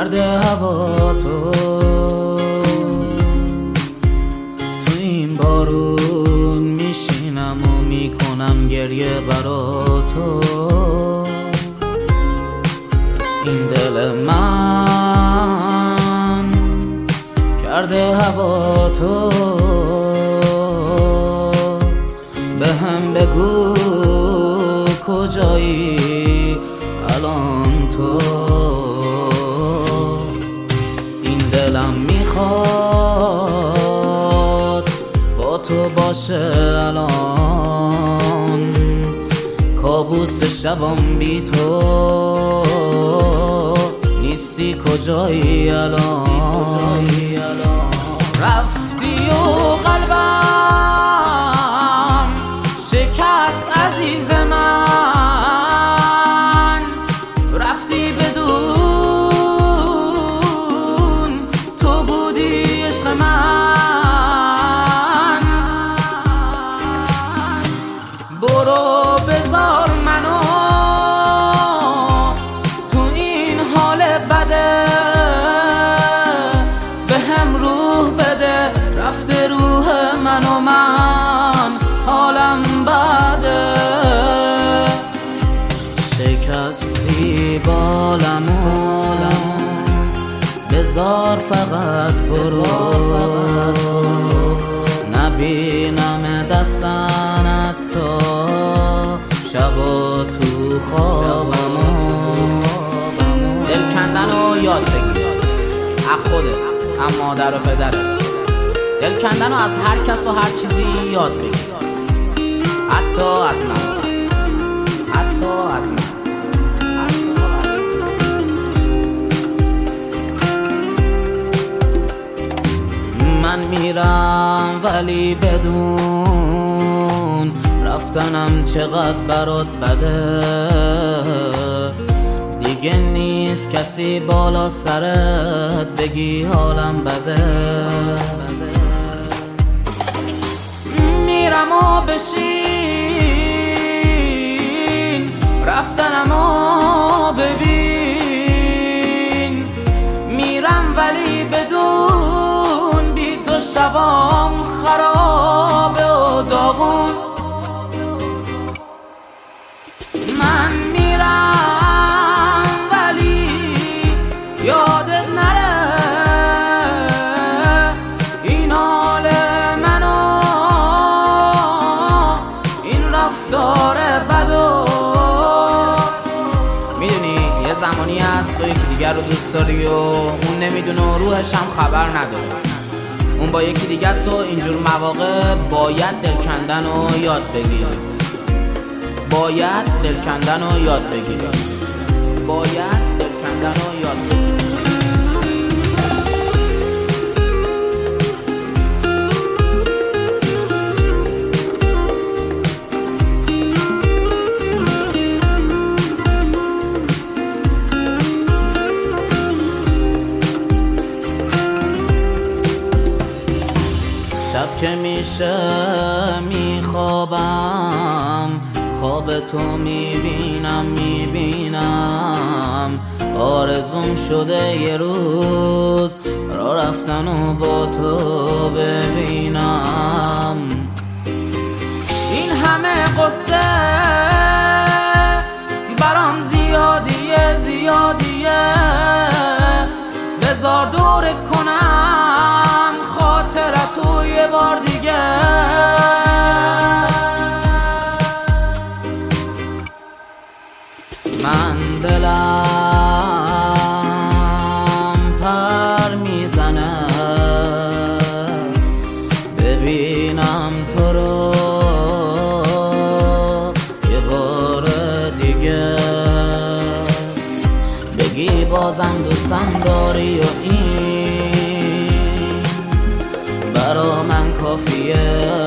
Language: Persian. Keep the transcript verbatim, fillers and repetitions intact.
کرده هوا تو تو این بارون میشینم و میکنم گریه برا تو این دل من کرده هوا تو به هم بگو کجایی الان تو این دلم میخواد با تو باشه الان کابوس شبم بی تو نیستی کجایی الان رفتی و قلبم شکست عزیز من رفتی بدون تو بودی عشق من برو بذار منو تو این حال بده به هم روح بده رفته روح من و من حالم بده شکستی بالمو بذار فقط برو نبینم دستنت تا شبا تو خوابمو دل کندنو یاد بگیر از خودت از مادر و پدرت دل کندنو از هر کس و هر چیزی یاد بگیر حتی از من حتی از من من میرم ولی بدون رفتنم چقدر برات بده دیگه نیست کسی بالا سرت بگی حالم بده میرم و بشین رفتنم و ببین میرم ولی بدون بی تو شبام خرابه و داغون من میرم ولی یادت نره این حال منو این رفتار بدو میدونی یه زمانی هست تو یکی دیگر رو دوست داری و اون نمیدونه و روحش هم خبر نداره اون با یکی دیگه است و اینجور مواقع باید دل کندن رو یاد بگیری باید دل کندن رو یاد بگیری باید دل کندن رو یاد بگیری شب که میشه میخوابم خواب تو میبینم میبینم آرزوم شده یه روز را رفتن و با تو ببینم این همه قصه برام زیادیه زیادیه بذار دوره کنم خاطرتو یه بار دیگه من دلم پر میزنه ببینم تو رو یه بار دیگه بگی بازم دوستم داری و این برا من کافیه